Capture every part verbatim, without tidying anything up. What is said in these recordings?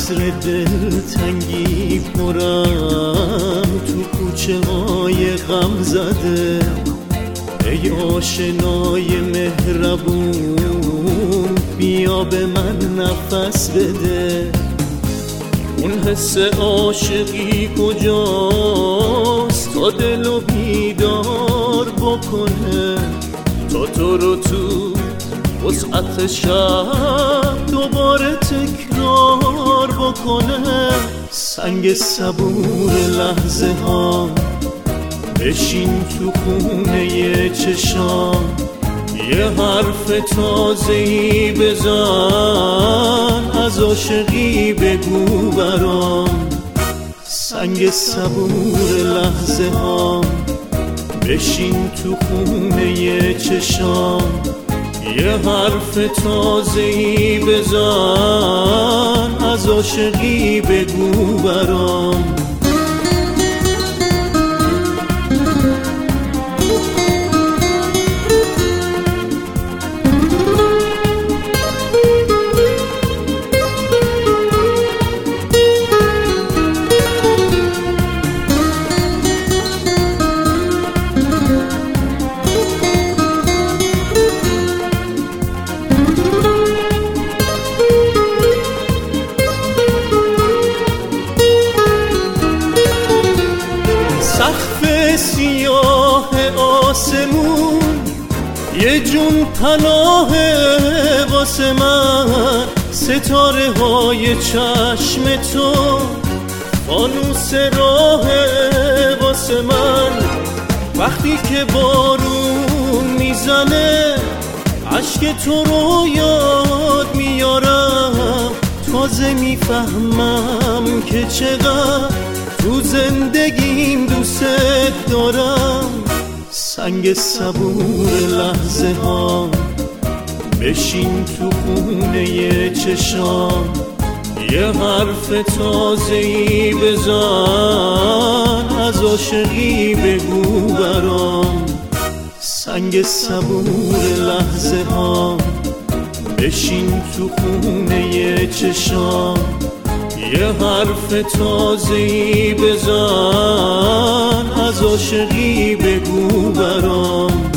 عصر دلتنگی پرم تو کوچه های غم زده. ای آشنای مهربون بیا به من نفس بده. اون حس عاشقی کجاست تا دلو بیدار بکنه، تا تو رو تو وسعت شب دوباره تکرار بکنه. سنگ صبور لحظه ها بشین تو خونه چشام، یه حرف تازه‌ای بزن از عاشقی بگو برام. سنگ صبور لحظه ها بشین تو خونه چشام، یه حرف تازه‌ای بزن از عاشقی بگو برام. سقف سیاه آسمون یه جون پناه واسه من، ستاره های چشم تو فانوس راه واسه من. وقتی که بارون میزنه عشق تو رو یاد میارم، تازه میفهمم که چقدر تو زندگیم دوست دارم. سنگ صبور لحظه ها بشین تو خونه چشام، یه حرف تازه‌ای بزن از عاشقی بگو برام. سنگ صبور لحظه ها بشین تو خونه چشام، یه حرف تازه‌ای بزن از عاشقی بگو برام.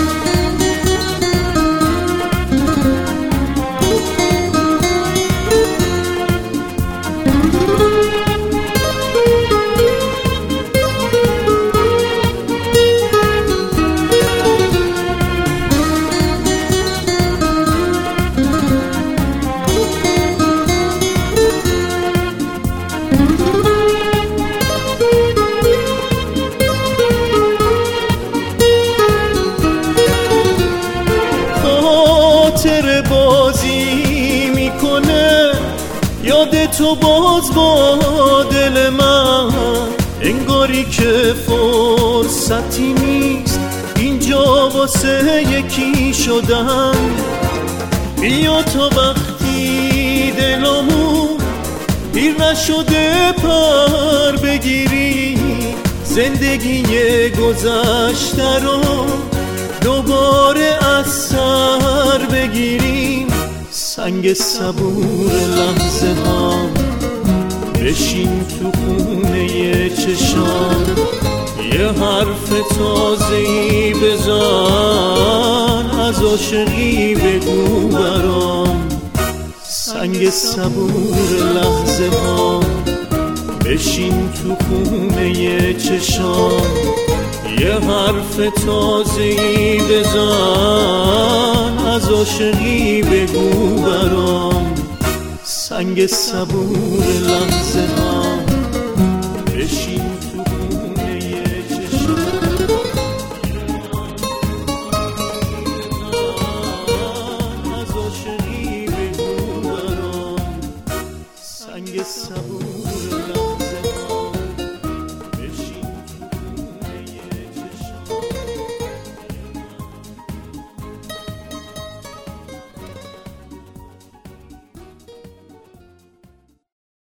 خاطر بازی میکنه یاد تو باز با دل من، انگاری که فرصتی نیست اینجا واسه یکی شدن. بیا تا وقتی دلمون پیر نشده پر بگیری، زندگی گذشته رو دوباره از سر بگیریم. سنگ صبور لحظه ها بشین تو خونه چشام، یه حرف تازه‌ای بزن از عاشقی بگو برام. سنگ صبور لحظه ها بشین تو خونه چشام، یه حرف تازه‌ای بزن از عاشقی بگو برام. سنگ صبور لحظه ها بشین تو خونه چشام، از عاشقی بگو برام. سنگ صبور